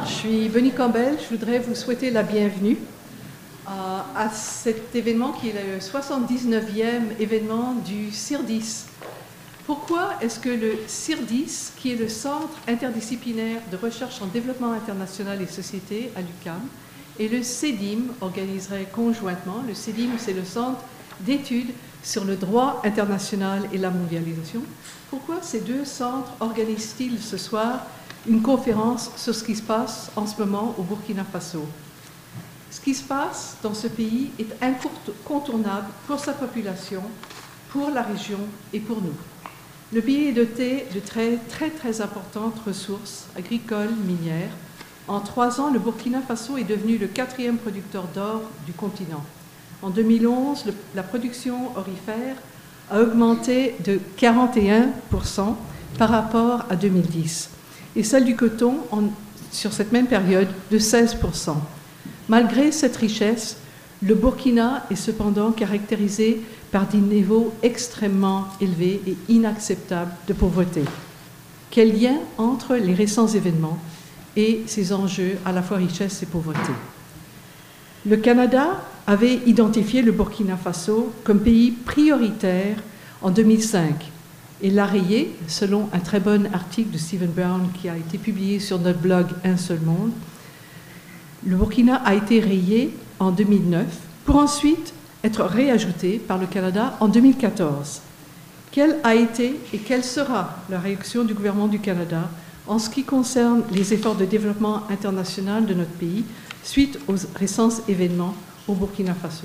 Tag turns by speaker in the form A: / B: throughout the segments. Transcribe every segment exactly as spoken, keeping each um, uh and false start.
A: Bonsoir, je suis Bonnie Campbell. Je voudrais vous souhaiter la bienvenue à, à cet événement qui est le soixante-dix-neuvième événement du CIRDIS. Pourquoi est-ce que le CIRDIS, qui est le Centre interdisciplinaire de recherche en développement international et société à l'U Q A M, et le CEDIM organiseraient conjointement? Le CEDIM, c'est le Centre d'études sur le droit international et la mondialisation. Pourquoi ces deux centres organisent-ils ce soir une conférence sur ce qui se passe en ce moment au Burkina Faso? Ce qui se passe dans ce pays est incontournable pour sa population, pour la région et pour nous. Le pays est doté de très, très, très importantes ressources agricoles, minières. En trois ans, le Burkina Faso est devenu le quatrième producteur d'or du continent. En deux mille onze, le, la production aurifère a augmenté de quarante et un pour cent par rapport à deux mille dix, et celle du coton, en, sur cette même période, de seize pour cent. Malgré cette richesse, le Burkina est cependant caractérisé par des niveaux extrêmement élevés et inacceptables de pauvreté. Quel lien entre les récents événements et ces enjeux à la fois richesse et pauvreté? Le Canada avait identifié le Burkina Faso comme pays prioritaire en deux mille cinq et l'a rayé, selon un très bon article de Stephen Brown qui a été publié sur notre blog Un seul monde. Le Burkina a été rayé en deux mille neuf pour ensuite être réajouté par le Canada en deux mille quatorze. Quelle a été et quelle sera la réaction du gouvernement du Canada en ce qui concerne les efforts de développement international de notre pays suite aux récents événements au Burkina Faso?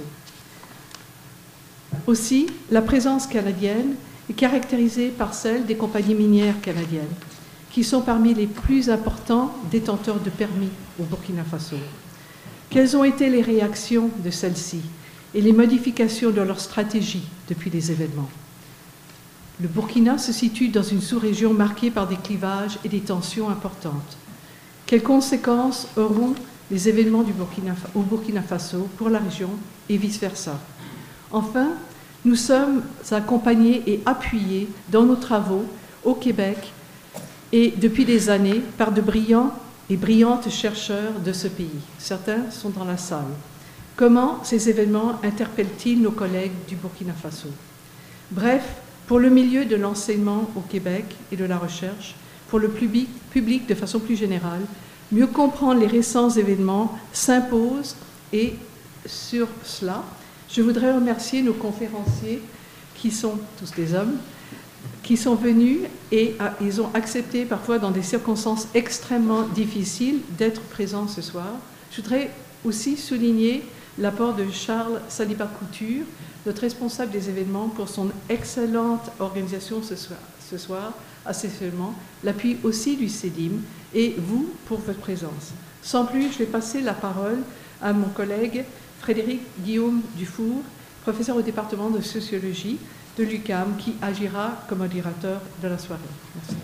A: Aussi, la présence canadienne est caractérisée par celle des compagnies minières canadiennes, qui sont parmi les plus importants détenteurs de permis au Burkina Faso. Quelles ont été les réactions de celles-ci et les modifications de leur stratégie depuis les événements? Le Burkina se situe dans une sous-région marquée par des clivages et des tensions importantes. Quelles conséquences auront les événements du Burkina, au Burkina Faso pour la région et vice-versa? Enfin, nous sommes accompagnés et appuyés dans nos travaux au Québec et depuis des années par de brillants et brillantes chercheurs de ce pays. Certains sont dans la salle. Comment ces événements interpellent-ils nos collègues du Burkina Faso? Bref, pour le milieu de l'enseignement au Québec et de la recherche, pour le public, public de façon plus générale, mieux comprendre les récents événements s'impose, et sur cela, je voudrais remercier nos conférenciers qui sont tous des hommes, qui sont venus et a, ils ont accepté parfois dans des circonstances extrêmement difficiles d'être présents ce soir. Je voudrais aussi souligner l'apport de Charles Saliba-Couture, notre responsable des événements, pour son excellente organisation ce soir, ce soir à ces événements, l'appui aussi du CEDIM et vous pour votre présence. Sans plus, je vais passer la parole à mon collègue Frédéric Guillaume Dufour, professeur au département de sociologie de l'U Q A M, qui agira comme modérateur de la soirée. Merci.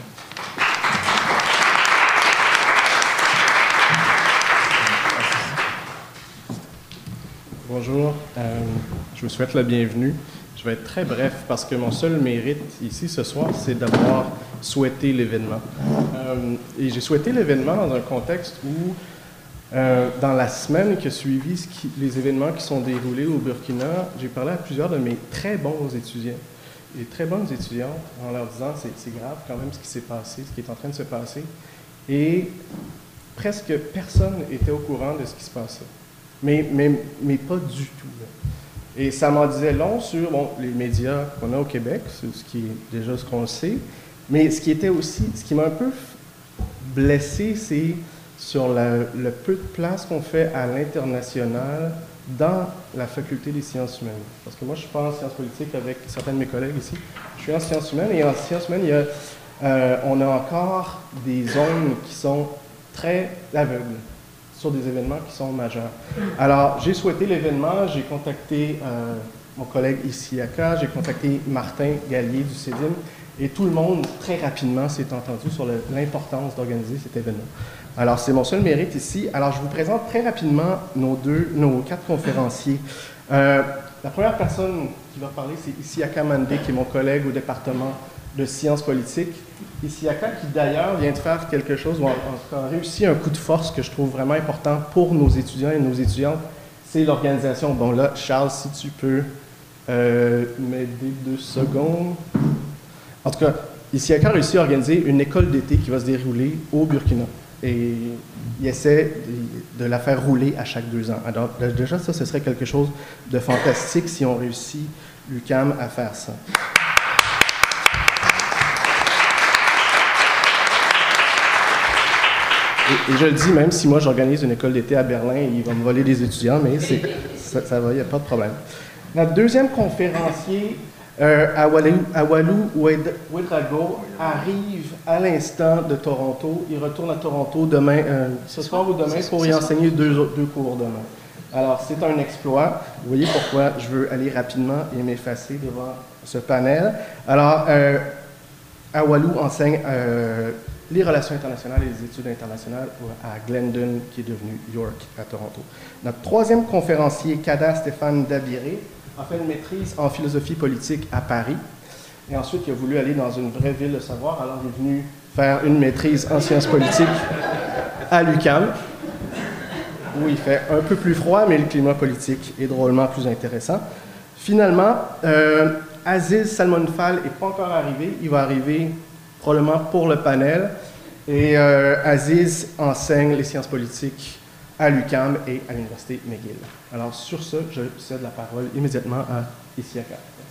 B: Bonjour, euh, je vous souhaite la bienvenue. Je vais être très bref parce que mon seul mérite ici ce soir, c'est d'avoir souhaité l'événement. Euh, et j'ai souhaité l'événement dans un contexte où, euh, dans la semaine qui a suivi ce qui, les événements qui sont déroulés au Burkina, j'ai parlé à plusieurs de mes très bons étudiants et très bonnes étudiantes en leur disant c'est, c'est grave quand même ce qui s'est passé, ce qui est en train de se passer. Et presque personne n'était au courant de ce qui se passait. Mais, mais, mais pas du tout. Là. Et ça m'en disait long sur bon, les médias qu'on a au Québec, c'est ce qui est déjà ce qu'on sait, mais ce qui était aussi, ce qui m'a un peu blessé, c'est sur la, le peu de place qu'on fait à l'international dans la faculté des sciences humaines. Parce que moi, je suis pas en sciences politiques avec certains de mes collègues ici. Je suis en sciences humaines et en sciences humaines, il y a, euh, on a encore des zones qui sont très aveugles sur des événements qui sont majeurs. Alors, j'ai souhaité l'événement, j'ai contacté euh, mon collègue Isiaka, j'ai contacté Martin Gallier du CEDIM, et tout le monde, très rapidement, s'est entendu sur le, l'importance d'organiser cet événement. Alors, c'est mon seul mérite ici. Alors, je vous présente très rapidement nos deux, nos quatre conférenciers. Euh, la première personne qui va parler, c'est Isiaka Mandé, qui est mon collègue au département de sciences politiques. Isiaka, qui d'ailleurs vient de faire quelque chose, ou en, en, a réussi un coup de force que je trouve vraiment important pour nos étudiants et nos étudiantes, c'est l'organisation. Bon là, Charles, si tu peux euh, m'aider deux secondes. En tout cas, Isiaka a réussi à organiser une école d'été qui va se dérouler au Burkina. Et il essaie de, de la faire rouler à chaque deux ans. Alors déjà, ça, ce serait quelque chose de fantastique si on réussit, l'U Q A M, à faire ça. Et, et je le dis, même si moi j'organise une école d'été à Berlin, il va me voler des étudiants, mais c'est, ça, ça va, il n'y a pas de problème. Notre deuxième conférencier, euh, Awalou Ouedraogo, arrive à l'instant de Toronto. Il retourne à Toronto demain, euh, ce soir ou demain pour y enseigner deux, deux cours demain. Alors, c'est un exploit. Vous voyez pourquoi je veux aller rapidement et m'effacer devant ce panel. Alors, euh, Awalou enseigne euh, les relations internationales et les études internationales à Glendon, qui est devenu York, à Toronto. Notre troisième conférencier, Kada Stéphane Dabiré, a fait une maîtrise en philosophie politique à Paris. Et ensuite, il a voulu aller dans une vraie ville de savoir, alors il est venu faire une maîtrise en sciences politiques à l'U Q A M, où il fait un peu plus froid, mais le climat politique est drôlement plus intéressant. Finalement, euh, Aziz Salmon Fall n'est pas encore arrivé. Il va arriver probablement pour le panel. Et euh, Aziz enseigne les sciences politiques à l'U Q A M et à l'Université McGill. Alors, sur ce, je cède la parole immédiatement à Isiaka.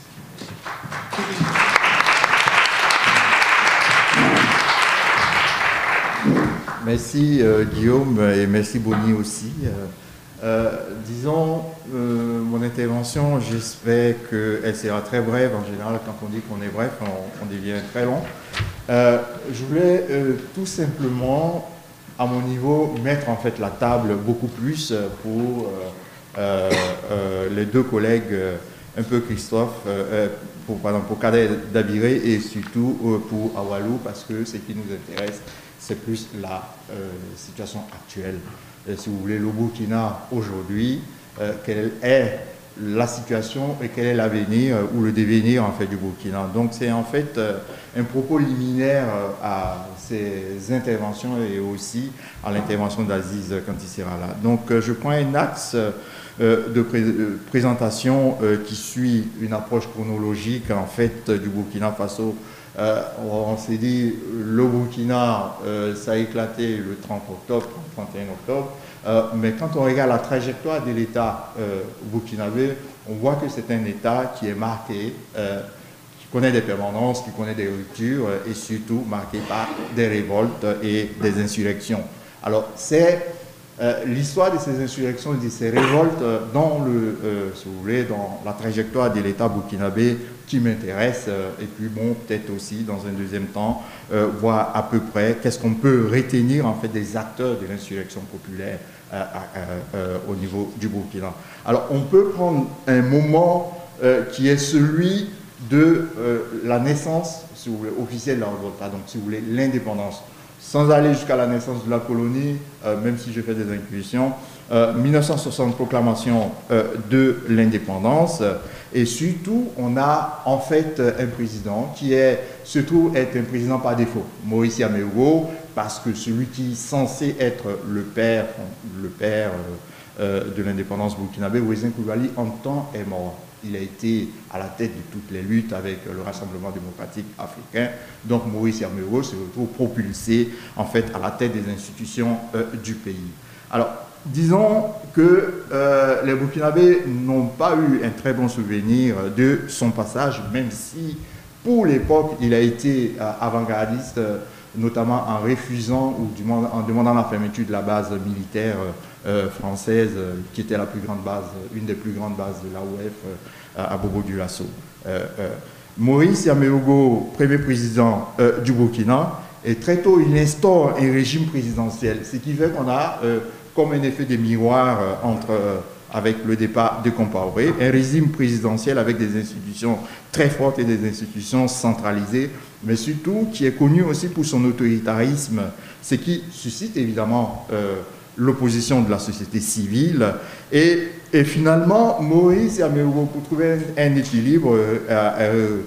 C: Merci euh, Guillaume et merci Bonnie aussi. Euh, euh, disons, euh, mon intervention, j'espère qu'elle sera très brève. En général, quand on dit qu'on est bref, on, on devient très long. Euh, je voulais euh, tout simplement, à mon niveau, mettre en fait la table beaucoup plus pour euh, euh, euh, les deux collègues, euh, un peu Christophe, euh, pour, pardon, pour Kada Dabiré et surtout euh, pour Awalou, parce que ce qui nous intéresse, c'est plus la euh, situation actuelle. Et si vous voulez, le Burkina aujourd'hui, euh, quelle est la situation et quel est l'avenir euh, ou le devenir en fait du Burkina. Donc c'est en fait euh, un propos liminaire euh, à ces interventions et aussi à l'intervention d'Aziz quand il sera là. Donc euh, je prends un axe euh, de pré euh, présentation euh, qui suit une approche chronologique en fait du Burkina Faso. Euh, on, on s'est dit, le Burkina, euh, ça a éclaté le trente octobre, trente et un octobre, euh, mais quand on regarde la trajectoire de l'État euh, burkinabé, on voit que c'est un État qui est marqué, euh, qui connaît des permanences, qui connaît des ruptures et surtout marqué par des révoltes et des insurrections. Alors, c'est euh, l'histoire de ces insurrections et de ces révoltes dans, le, euh, si vous voulez, dans la trajectoire de l'État burkinabé qui m'intéresse, euh, et puis bon, peut-être aussi dans un deuxième temps, euh, voir à peu près qu'est-ce qu'on peut retenir en fait des acteurs de l'insurrection populaire euh, euh, euh, au niveau du Burkina. Alors on peut prendre un moment euh, qui est celui de euh, la naissance, si vous voulez, officielle de la révolte, donc si vous voulez, l'indépendance. Sans aller jusqu'à la naissance de la colonie, euh, même si je fais des intuitions, euh, mille neuf cent soixante, proclamation euh, de l'indépendance, euh, et surtout, on a en fait un président qui est, se trouve être un président par défaut, Maurice Yaméougo, parce que celui qui est censé être le père, le père euh, euh, de l'indépendance burkinabé, Ouézin Coulibaly, en temps est mort. Il a été à la tête de toutes les luttes avec le Rassemblement démocratique africain. Donc Maurice Yaméougo se retrouve propulsé en fait à la tête des institutions euh, du pays. Alors, disons que euh, les Burkinabés n'ont pas eu un très bon souvenir de son passage, même si pour l'époque il a été euh, avant-gardiste, euh, notamment en refusant ou du moins en demandant la fermeture de la base militaire euh, française, euh, qui était la plus grande base, une des plus grandes bases de l'A O F euh, à Bobo-Dioulasso. Euh, euh, Maurice Yaméougo, premier président euh, du Burkina, et très tôt il instaure un régime présidentiel, ce qui fait qu'on a euh, comme un effet de miroir euh, entre, euh, avec le départ de Compaoré, un régime présidentiel avec des institutions très fortes et des institutions centralisées, mais surtout qui est connu aussi pour son autoritarisme, ce qui suscite évidemment euh, l'opposition de la société civile. Et, et finalement, Maurice Yaméougo, pour trouver un, un équilibre, euh, euh,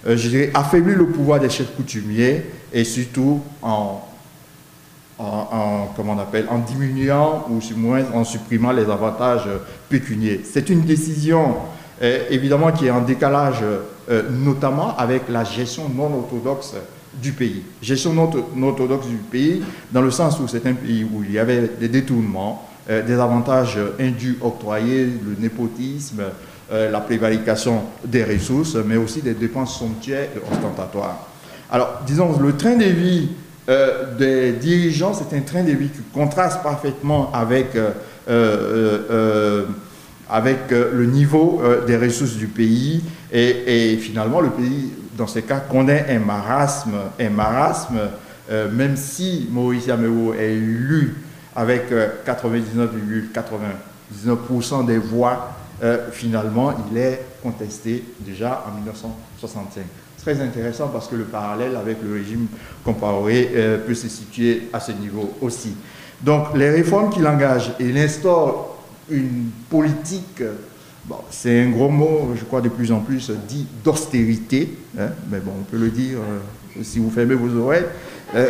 C: euh, je dirais, affaiblir le pouvoir des chefs coutumiers et surtout en, en, en, comment on appelle, en diminuant ou du moins en supprimant les avantages pécuniaires. C'est une décision euh, évidemment qui est en décalage euh, notamment avec la gestion non orthodoxe du pays. Gestion non, non orthodoxe du pays dans le sens où c'est un pays où il y avait des détournements, euh, des avantages indus octroyés, le népotisme, euh, la prévarication des ressources, mais aussi des dépenses somptuaires et ostentatoires. Alors, disons, le train de vie euh, des dirigeants, c'est un train de vie qui contraste parfaitement avec, euh, euh, euh, avec euh, le niveau euh, des ressources du pays et, et finalement, le pays, dans ces cas, connaît un marasme, un marasme euh, même si Maurice Yaméo est élu avec euh, quatre-vingt-dix-neuf virgule quatre-vingt-dix-neuf pour cent des voix, euh, finalement, il est contesté déjà en mille neuf cent soixante-cinq. Très intéressant parce que le parallèle avec le régime comparé euh, peut se situer à ce niveau aussi. Donc, les réformes qu'il engage, et il instaure une politique... Bon, c'est un gros mot, je crois, de plus en plus dit d'austérité, hein, mais bon, on peut le dire euh, si vous fermez vos oreilles. Euh,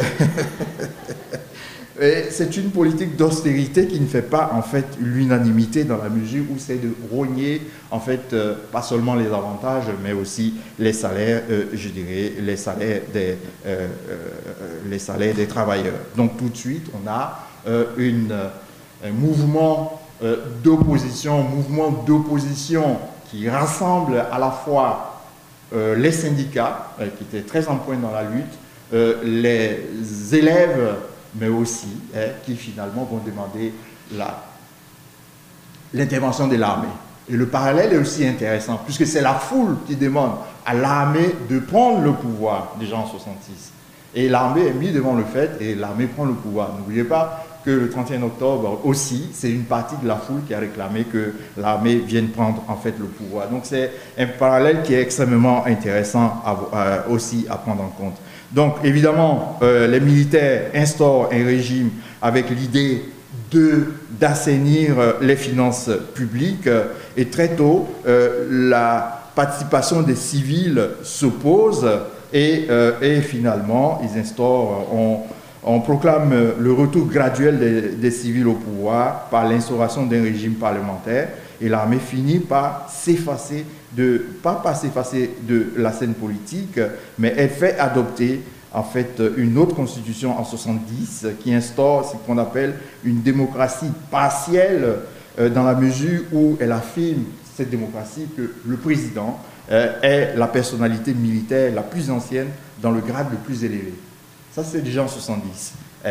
C: c'est une politique d'austérité qui ne fait pas, en fait, l'unanimité dans la mesure où c'est de rogner, en fait, euh, pas seulement les avantages, mais aussi les salaires, euh, je dirais, les salaires des, euh, euh, les salaires des travailleurs. Donc, tout de suite, on a euh, une, un mouvement Euh, d'opposition, mouvement d'opposition qui rassemble à la fois euh, les syndicats, euh, qui étaient très en pointe dans la lutte, euh, les élèves, mais aussi euh, qui finalement vont demander l'intervention de l'armée. Et le parallèle est aussi intéressant, puisque c'est la foule qui demande à l'armée de prendre le pouvoir, déjà en soixante-six. Et l'armée est mise devant le fait, et l'armée prend le pouvoir. N'oubliez pas que le trente et un octobre aussi, c'est une partie de la foule qui a réclamé que l'armée vienne prendre en fait le pouvoir. Donc c'est un parallèle qui est extrêmement intéressant à, à, aussi à prendre en compte. Donc évidemment, euh, les militaires instaurent un régime avec l'idée de d'assainir les finances publiques et très tôt, euh, la participation des civils s'oppose et, euh, et finalement, ils instaurent... On, On proclame le retour graduel des, des civils au pouvoir par l'instauration d'un régime parlementaire et l'armée finit par s'effacer, de, pas par s'effacer de la scène politique, mais elle fait adopter en fait une autre constitution en soixante-dix qui instaure ce qu'on appelle une démocratie partielle euh, dans la mesure où elle affirme cette démocratie que le président euh, est la personnalité militaire la plus ancienne dans le grade le plus élevé. Ça, c'est déjà en soixante-dix.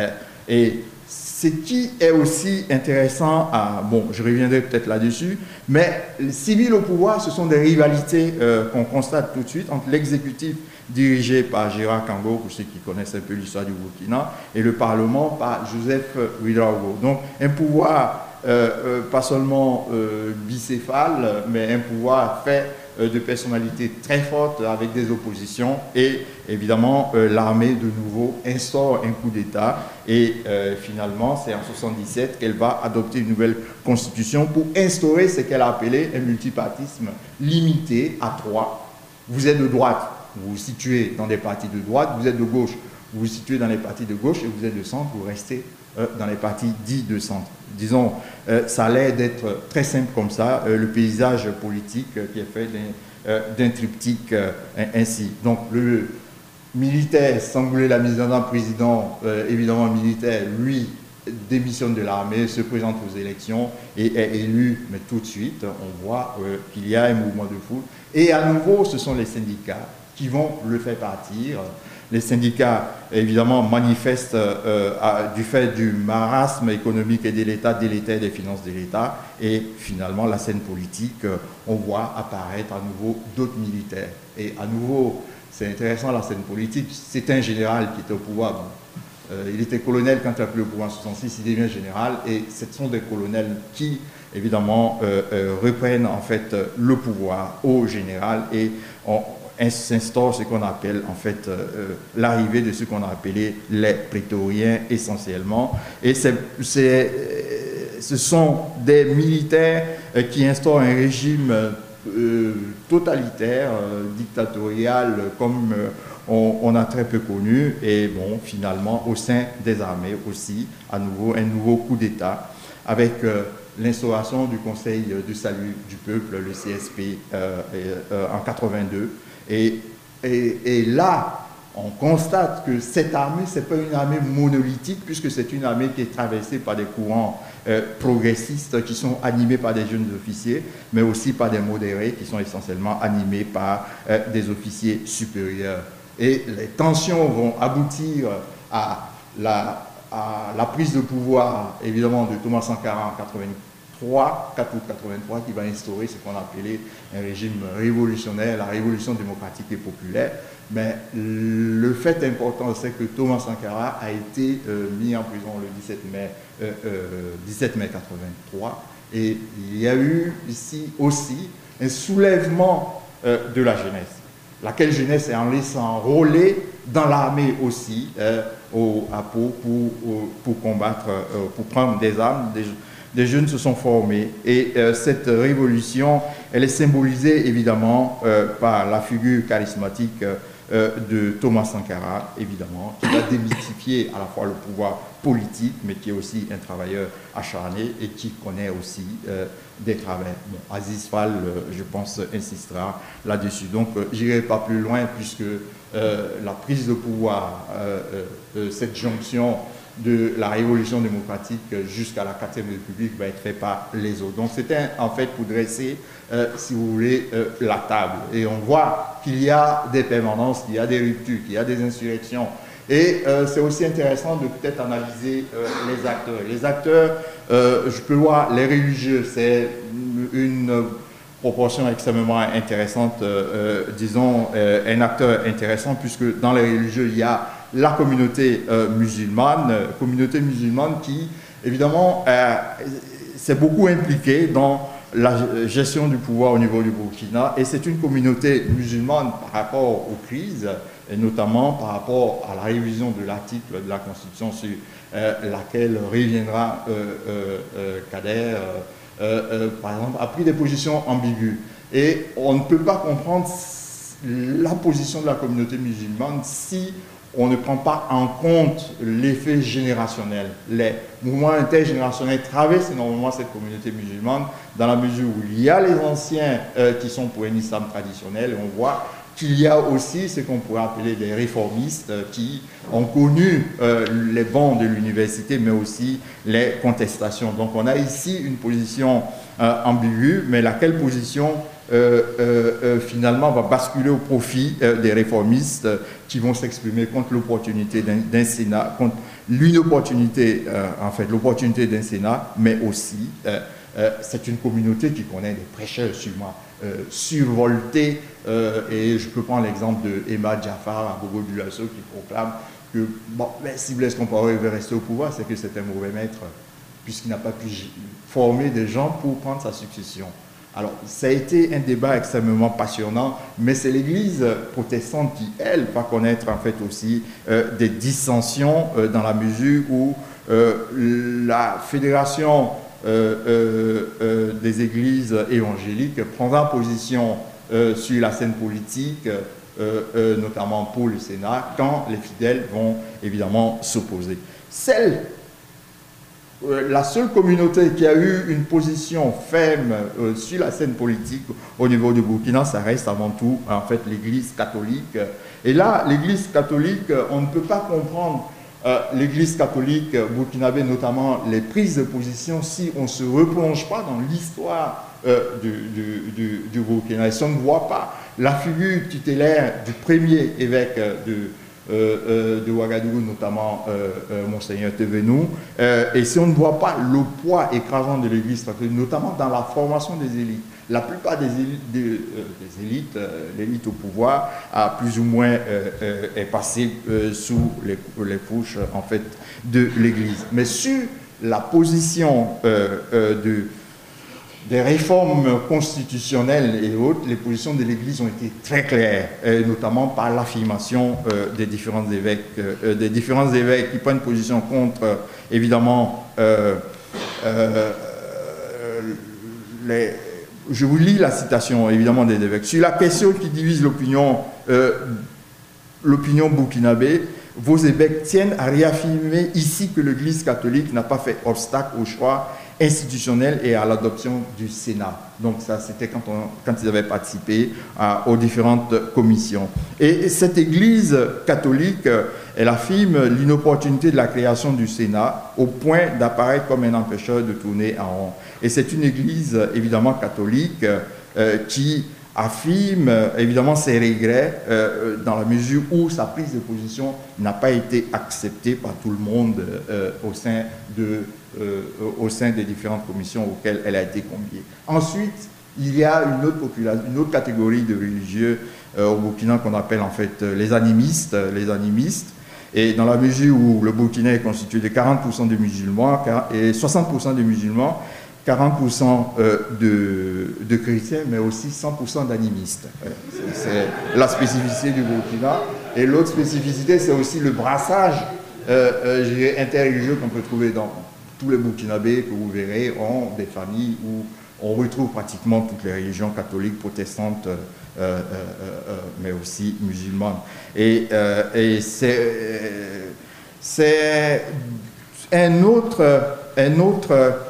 C: Et ce qui est aussi intéressant, à, bon, je reviendrai peut-être là-dessus, mais les civils au pouvoir, ce sont des rivalités euh, qu'on constate tout de suite entre l'exécutif dirigé par Gérard Kango, pour ceux qui connaissent un peu l'histoire du Burkina, et le Parlement par Joseph Ouédraogo. Donc, un pouvoir euh, euh, pas seulement euh, bicéphale, mais un pouvoir fait de personnalités très fortes avec des oppositions et évidemment euh, l'armée de nouveau instaure un coup d'État et euh, finalement c'est en soixante-dix-sept qu'elle va adopter une nouvelle constitution pour instaurer ce qu'elle a appelé un multipartisme limité à trois. Vous êtes de droite, vous vous situez dans des partis de droite, vous êtes de gauche, vous vous situez dans les partis de gauche et vous êtes de centre, vous restez euh, dans les partis dits de centre. Disons, euh, ça a l'air d'être très simple comme ça, euh, le paysage politique euh, qui est fait d'un euh, triptyque euh, ainsi. Donc, le militaire, sans vouloir la mise en œuvre président, euh, évidemment militaire, lui, démissionne de l'armée, se présente aux élections et est élu, mais tout de suite, on voit euh, qu'il y a un mouvement de foule. Et à nouveau, ce sont les syndicats qui vont le faire partir. Les syndicats, évidemment, manifestent euh, à, du fait du marasme économique et de l'État, délétère des finances de l'État. Et finalement, la scène politique, euh, on voit apparaître à nouveau d'autres militaires. Et à nouveau, c'est intéressant, la scène politique, c'est un général qui était au pouvoir. Bon, euh, il était colonel quand il a pris le pouvoir en soixante-six, il devient général. Et ce sont des colonels qui, évidemment, euh, euh, reprennent en fait le pouvoir au général et on, s'instaure ce qu'on appelle en fait euh, l'arrivée de ce qu'on a appelé les prétoriens essentiellement. Et c'est, c'est, ce sont des militaires euh, qui instaurent un régime euh, totalitaire, euh, dictatorial, comme euh, on, on a très peu connu, et bon, finalement, au sein des armées aussi, à nouveau, un nouveau coup d'État, avec euh, l'instauration du Conseil de salut du peuple, le C S P, euh, euh, en quatre-vingt-deux. Et, et, et là, on constate que cette armée, ce n'est pas une armée monolithique, puisque c'est une armée qui est traversée par des courants euh, progressistes qui sont animés par des jeunes officiers, mais aussi par des modérés qui sont essentiellement animés par euh, des officiers supérieurs. Et les tensions vont aboutir à la, à la prise de pouvoir, évidemment, de Thomas Sankara en quatre-vingt-trois, quatre août quatre-vingt-trois, qui va instaurer ce qu'on appelait un régime révolutionnaire, la révolution démocratique et populaire. Mais le fait important, c'est que Thomas Sankara a été euh, mis en prison le dix-sept mai, euh, euh, dix-sept mai quatre-vingt-trois. Et il y a eu ici aussi un soulèvement euh, de la jeunesse. Laquelle jeunesse est en laissant rôler dans l'armée aussi, euh, au, à Pau, pour, pour combattre, euh, pour prendre des armes. Des, des jeunes se sont formés. Et euh, cette révolution, elle est symbolisée évidemment euh, par la figure charismatique euh, Euh, de Thomas Sankara, évidemment, qui va démystifier à la fois le pouvoir politique, mais qui est aussi un travailleur acharné et qui connaît aussi euh, des travers. Bon, Aziz Fall, euh, je pense, insistera là-dessus. Donc, euh, je n'irai pas plus loin, puisque euh, la prise de pouvoir, euh, euh, cette jonction de la révolution démocratique jusqu'à la quatrième République va être faite par les autres. Donc, c'était en fait pour dresser, euh, si vous voulez, euh, la table. Et on voit qu'il y a des permanences, qu'il y a des ruptures, qu'il y a des insurrections. Et euh, c'est aussi intéressant de peut-être analyser euh, les acteurs. Les acteurs, euh, je peux voir les religieux, c'est une proportion extrêmement intéressante, euh, euh, disons, euh, un acteur intéressant, puisque dans les religieux, il y a la communauté euh, musulmane, communauté musulmane qui, évidemment, euh, s'est beaucoup impliquée dans la gestion du pouvoir au niveau du Burkina, et c'est une communauté musulmane par rapport aux crises, et notamment par rapport à la révision de l'article de la Constitution sur euh, laquelle reviendra euh, euh, euh, Kader, euh, euh, par exemple, a pris des positions ambiguës. Et on ne peut pas comprendre la position de la communauté musulmane si on ne prend pas en compte l'effet générationnel. Les mouvements intergénérationnels traversent énormément cette communauté musulmane, dans la mesure où il y a les anciens euh, qui sont pour un islam traditionnel, et on voit qu'il y a aussi ce qu'on pourrait appeler des réformistes euh, qui ont connu euh, les bancs de l'université, mais aussi les contestations. Donc on a ici une position euh, ambiguë, mais laquelle position Euh, euh, euh, finalement va basculer au profit euh, des réformistes euh, qui vont s'exprimer contre l'opportunité d'un Sénat, contre l'inopportunité, euh, en fait, l'opportunité d'un Sénat, mais aussi, euh, euh, c'est une communauté qui connaît des prêcheurs sûrement euh, survoltés, euh, et je peux prendre l'exemple de Emma Jafar à Bobo Dioulasso qui proclame que, bon, ben, si Blaise Compaoré veut rester au pouvoir, c'est que c'est un mauvais maître, puisqu'il n'a pas pu former des gens pour prendre sa succession. Alors, ça a été un débat extrêmement passionnant, mais c'est l'Église protestante qui, elle, va connaître en fait aussi euh, des dissensions euh, dans la mesure où euh, la fédération euh, euh, euh, des églises évangéliques prendra position euh, sur la scène politique, euh, euh, notamment pour le Sénat, quand les fidèles vont évidemment s'opposer. Celle La seule communauté qui a eu une position ferme euh, sur la scène politique au niveau du Burkina, ça reste avant tout en fait l'Église catholique. Et là, l'Église catholique, on ne peut pas comprendre euh, l'Église catholique burkinabé, notamment les prises de position, si on ne se replonge pas dans l'histoire euh, du, du, du, du Burkina. Et si on ne voit pas la figure tutélaire du premier évêque de Euh, euh, de Ouagadougou, notamment euh, euh, Monseigneur Thévenou, euh, et si on ne voit pas le poids écrasant de l'Église catholique, notamment dans la formation des élites, la plupart des élites, de, euh, des élites euh, l'élite au pouvoir a plus ou moins euh, euh, est passée euh, sous les, les couches en fait de l'Église. Mais sur la position euh, euh, de des réformes constitutionnelles et autres, les positions de l'Église ont été très claires, et notamment par l'affirmation euh, des différents évêques, euh, des différents évêques qui prennent position contre, euh, évidemment, euh, euh, les, je vous lis la citation évidemment des évêques. Sur la question qui divise l'opinion euh, l'opinion burkinabé, vos évêques tiennent à réaffirmer ici que l'Église catholique n'a pas fait obstacle au choix institutionnel et à l'adoption du Sénat. Donc ça, c'était quand, on, quand ils avaient participé à, aux différentes commissions. Et cette Église catholique, elle affirme l'inopportunité de la création du Sénat au point d'apparaître comme un empêcheur de tourner en rond. Et c'est une Église évidemment catholique euh, qui affirme évidemment ses regrets euh, dans la mesure où sa prise de position n'a pas été acceptée par tout le monde euh, au sein de Euh, au sein des différentes commissions auxquelles elle a été conviée. Ensuite, il y a une autre, population, une autre catégorie de religieux euh, au Burkina qu'on appelle en fait les animistes, les animistes. Et dans la mesure où le Burkina est constitué de quarante pour cent de musulmans et soixante pour cent de musulmans, quarante pour cent de, de chrétiens, mais aussi cent pour cent d'animistes. C'est la spécificité du Burkina. Et l'autre spécificité, c'est aussi le brassage euh, euh, interreligieux qu'on peut trouver dans tous les Burkinabés que vous verrez ont des familles où on retrouve pratiquement toutes les religions catholiques, protestantes, euh, euh, euh, mais aussi musulmanes. Et, euh, et c'est, c'est un autre, un autre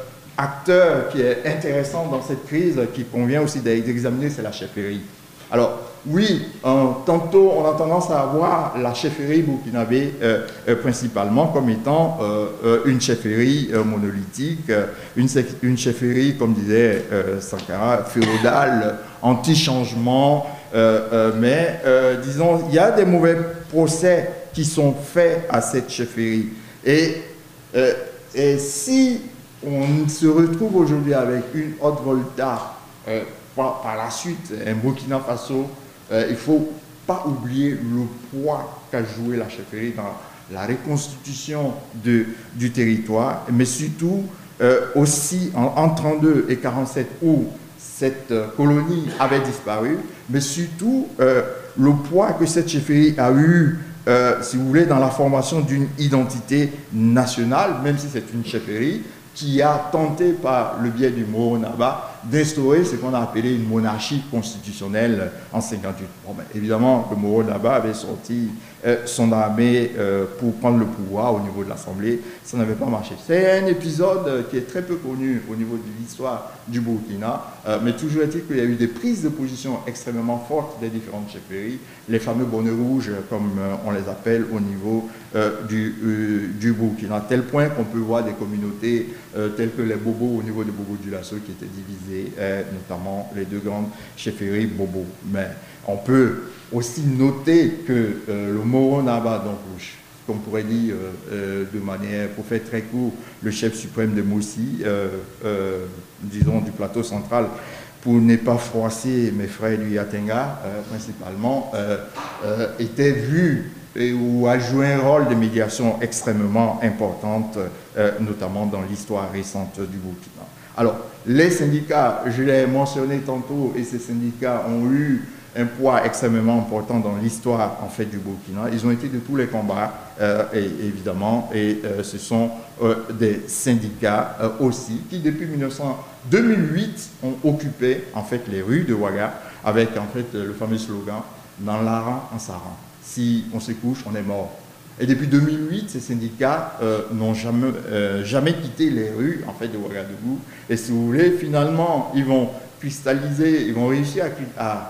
C: acteur qui est intéressant dans cette crise, qui convient aussi d'examiner, c'est la chefferie. Alors, oui, euh, tantôt on a tendance à voir la chefferie burkinabé euh, euh, principalement comme étant euh, euh, une chefferie euh, monolithique, euh, une, une chefferie, comme disait euh, Sankara, féodale, anti-changement, euh, euh, mais euh, disons, il y a des mauvais procès qui sont faits à cette chefferie. Et, euh, et si on se retrouve aujourd'hui avec une haute volta, euh, par, par la suite, un Burkina Faso, Euh, il ne faut pas oublier le poids qu'a joué la chefferie dans la reconstitution de, du territoire, mais surtout euh, aussi en, en trente-deux et quarante-sept où cette euh, colonie avait disparu, mais surtout euh, le poids que cette chefferie a eu, euh, si vous voulez, dans la formation d'une identité nationale, même si c'est une chefferie qui a tenté par le biais du Moronaba d'instaurer ce qu'on a appelé une monarchie constitutionnelle en cinquante-huit. Bon, ben, évidemment, le Moronaba avait sorti euh, son armée euh, pour prendre le pouvoir au niveau de l'Assemblée. Ça n'avait pas marché. C'est un épisode euh, qui est très peu connu au niveau de l'histoire du Burkina, euh, mais toujours est-il qu'il y a eu des prises de position extrêmement fortes des différentes chefferies, les fameux bonnets rouges, comme euh, on les appelle au niveau euh, du, euh, du Burkina, à tel point qu'on peut voir des communautés euh, telles que les Bobos au niveau de Bobo-Dioulasso qui étaient divisées, euh, notamment les deux grandes chefferies Bobo. Mais on peut aussi noter que euh, le Moronaba, donc qu'on pourrait dire euh, euh, de manière, pour faire très court, le chef suprême de Moussi, euh, euh, disons du plateau central, pour ne pas froisser mes frères du Yatenga, euh, principalement, euh, euh, était vu et, ou a joué un rôle de médiation extrêmement importante, euh, notamment dans l'histoire récente du Burkina. Alors, les syndicats, je l'ai mentionné tantôt, et ces syndicats ont eu un poids extrêmement important dans l'histoire en fait du Burkina. Ils ont été de tous les combats, euh, et, évidemment, et euh, ce sont euh, des syndicats euh, aussi qui, depuis deux mille huit, ont occupé en fait les rues de Ouaga avec en fait le fameux slogan « Dans l'Ara, en Saran ». Si on se couche, on est mort. Et depuis deux mille huit, ces syndicats euh, n'ont jamais, euh, jamais quitté les rues en fait de Ouagadougou. Et si vous voulez, finalement, ils vont cristalliser, ils vont réussir à, à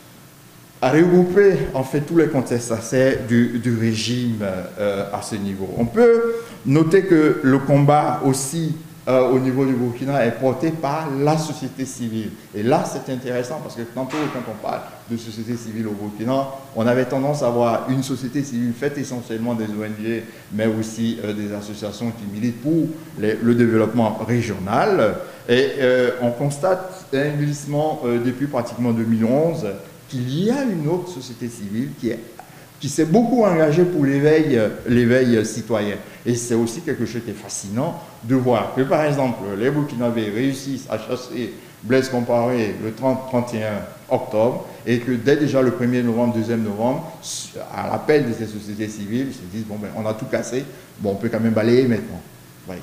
C: à regrouper en fait tous les contestataires du, du régime euh, à ce niveau. On peut noter que le combat aussi euh, au niveau du Burkina est porté par la société civile. Et là, c'est intéressant parce que tantôt, quand on parle de société civile au Burkina, on avait tendance à avoir une société civile faite essentiellement des O N G, mais aussi euh, des associations qui militent pour les, le développement régional. Et euh, on constate un glissement euh, depuis pratiquement deux mille onze, qu'il y a une autre société civile qui, est, qui s'est beaucoup engagée pour l'éveil, l'éveil citoyen. Et c'est aussi quelque chose qui est fascinant de voir que, par exemple, les Burkinabés réussissent à chasser Blaise Compaoré le trente trente et un octobre, et que dès déjà le premier novembre, deuxième novembre, à l'appel de ces sociétés civiles, ils se disent, bon, ben, on a tout cassé, bon, on peut quand même balayer maintenant. Ouais.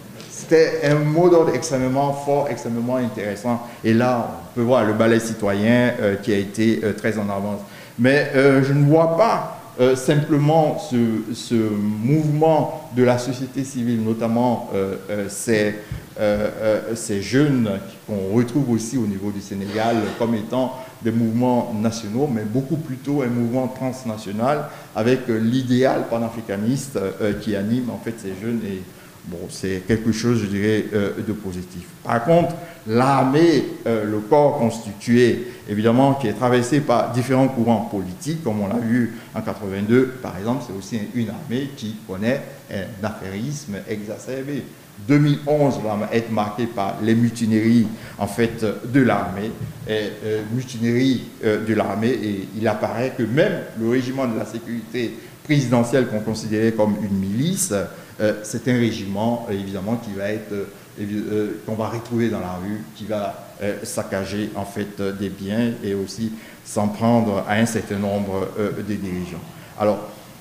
C: c'était un mot d'ordre extrêmement fort, extrêmement intéressant. Et là, on peut voir le ballet citoyen euh, qui a été euh, très en avance. Mais euh, je ne vois pas euh, simplement ce, ce mouvement de la société civile, notamment euh, euh, ces, euh, euh, ces jeunes qu'on retrouve aussi au niveau du Sénégal comme étant des mouvements nationaux, mais beaucoup plutôt un mouvement transnational avec euh, l'idéal panafricaniste euh, qui anime en fait ces jeunes. Et bon, c'est quelque chose, je dirais, euh, de positif. Par contre, l'armée, euh, le corps constitué, évidemment, qui est traversé par différents courants politiques, comme on l'a vu en quatre-vingt-deux, par exemple, c'est aussi une armée qui connaît un affairisme exacerbé. deux mille onze va être marqué par les mutineries, en fait, de l'armée, euh, mutineries euh, de l'armée, et il apparaît que même le régiment de la sécurité présidentielle qu'on considérait comme une milice, euh, c'est un régiment, euh, évidemment, qui va être, euh, euh, qu'on va retrouver dans la rue, qui va euh, saccager, en fait, euh, des biens et aussi s'en prendre à un certain nombre euh, de dirigeants. Alors,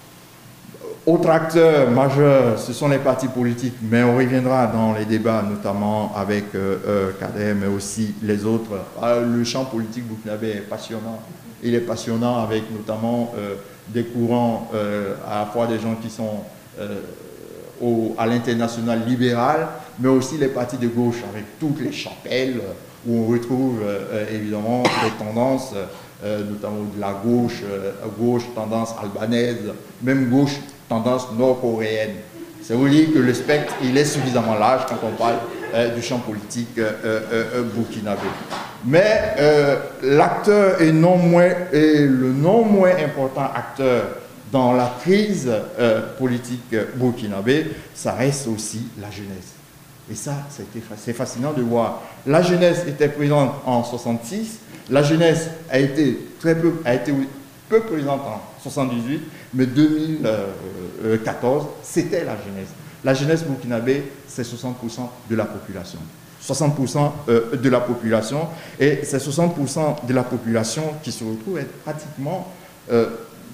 C: autre acteur majeur, ce sont les partis politiques, mais on reviendra dans les débats, notamment avec euh, euh, Kader, mais aussi les autres. Ah, le champ politique burkinabé est passionnant. Il est passionnant avec notamment euh, des courants, euh, à la fois des gens qui sont euh, au, à l'international libéral, mais aussi les partis de gauche avec toutes les chapelles où on retrouve euh, évidemment des tendances, euh, notamment de la gauche, euh, gauche tendance albanaise, même gauche tendance nord-coréenne. Ça veut dire que le spectre, il est suffisamment large quand on parle euh, du champ politique euh, euh, burkinabé. Mais euh, l'acteur est, non moins, est le non moins important acteur dans la crise euh, politique burkinabé, ça reste aussi la jeunesse. Et ça, c'est fascinant de voir. La jeunesse était présente en soixante-six, la jeunesse a été très peu, a été peu présente en soixante-dix-huit, mais deux mille quatorze, c'était la jeunesse. La jeunesse burkinabé, c'est soixante pour cent de la population. soixante pour cent de la population, et c'est soixante pour cent de la population qui se retrouve être pratiquement euh,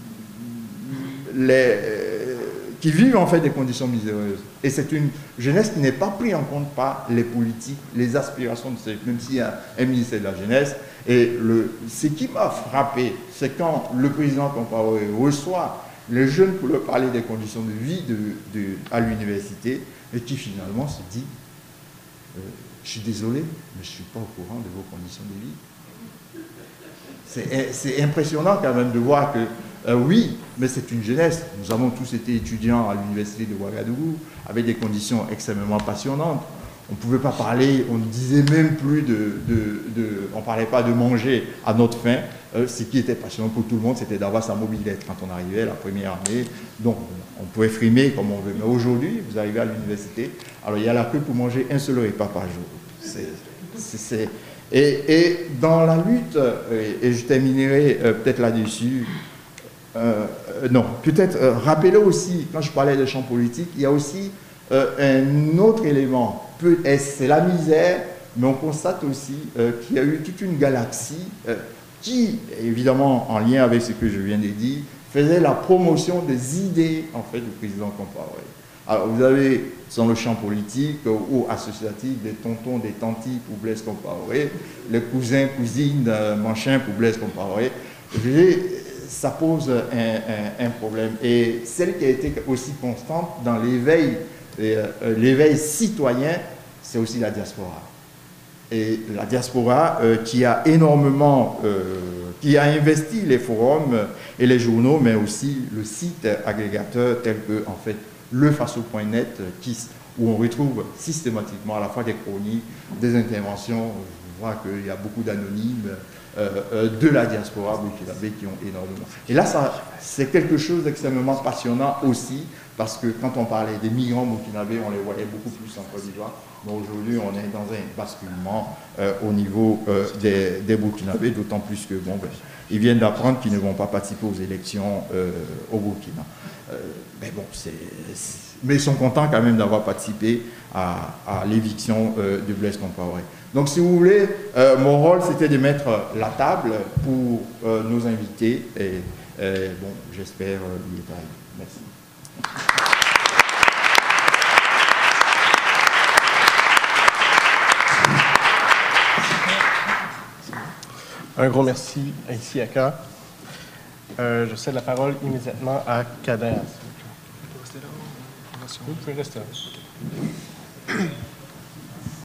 C: les, euh, qui vivent en fait des conditions miséreuses. Et c'est une jeunesse qui n'est pas prise en compte par les politiques, les aspirations de ces, même s'il y a un ministère de la jeunesse. Et le, ce qui m'a frappé, c'est quand le président Compaoré reçoit les jeunes pour leur parler des conditions de vie de, de, à l'université, et qui finalement se dit euh, je suis désolé, mais je ne suis pas au courant de vos conditions de vie. C'est impressionnant quand même de voir que, euh, oui, mais c'est une jeunesse. Nous avons tous été étudiants à l'université de Ouagadougou, avec des conditions extrêmement passionnantes. On ne pouvait pas parler, on ne disait même plus de... de, de on ne parlait pas de manger à notre faim. Euh, ce qui était passionnant pour tout le monde, c'était d'avoir sa mobilette quand on arrivait à la première année. Donc, on pouvait frimer comme on veut. Mais aujourd'hui, vous arrivez à l'université, alors il y a la queue pour manger un seul repas par jour. C'est, c'est, et, et dans la lutte, et, et je terminerai euh, peut-être là-dessus, euh, euh, non, peut-être euh, rappeler aussi, quand je parlais de champ politique, il y a aussi euh, un autre élément, c'est la misère, mais on constate aussi euh, qu'il y a eu toute une galaxie euh, qui, évidemment en lien avec ce que je viens de dire, faisait la promotion des idées en fait du président Compaoré. Alors vous avez dans le champ politique euh, ou associatif des tontons, des tantis pour Blaise Compaoré, les cousins, cousines, euh, machin pour Blaise Compaoré. Ça pose un, un, un problème. Et celle qui a été aussi constante dans l'éveil, euh, l'éveil citoyen, c'est aussi la diaspora. Et la diaspora euh, qui a énormément, euh, qui a investi les forums et les journaux, mais aussi le site agrégateur tel que, en fait, le faso point net, qui, où on retrouve systématiquement à la fois des chroniques, des interventions. Je vois qu'il y a beaucoup d'anonymes euh, euh, de la diaspora burkinabé qui ont énormément. Et là, c'est quelque chose d'extrêmement passionnant aussi, parce que quand on parlait des migrants burkinabés, on les voyait beaucoup plus en Côte d'Ivoire. Mais aujourd'hui, on est dans un basculement euh, au niveau euh, des, des Burkinabés, d'autant plus que, bon, ben, ils viennent d'apprendre qu'ils ne vont pas participer aux élections euh, au Burkina. Euh, mais bon, c'est, mais ils sont contents quand même d'avoir participé à, à l'éviction euh, de Blaise Compaoré. Donc, si vous voulez, euh, mon rôle, c'était de mettre la table pour euh, nos invités. Et, et bon, j'espère euh, y être. Merci.
B: Un gros merci à Isiaka. Euh, je cède la parole immédiatement à Kader. Vous pouvez rester là. Vous pouvez rester là.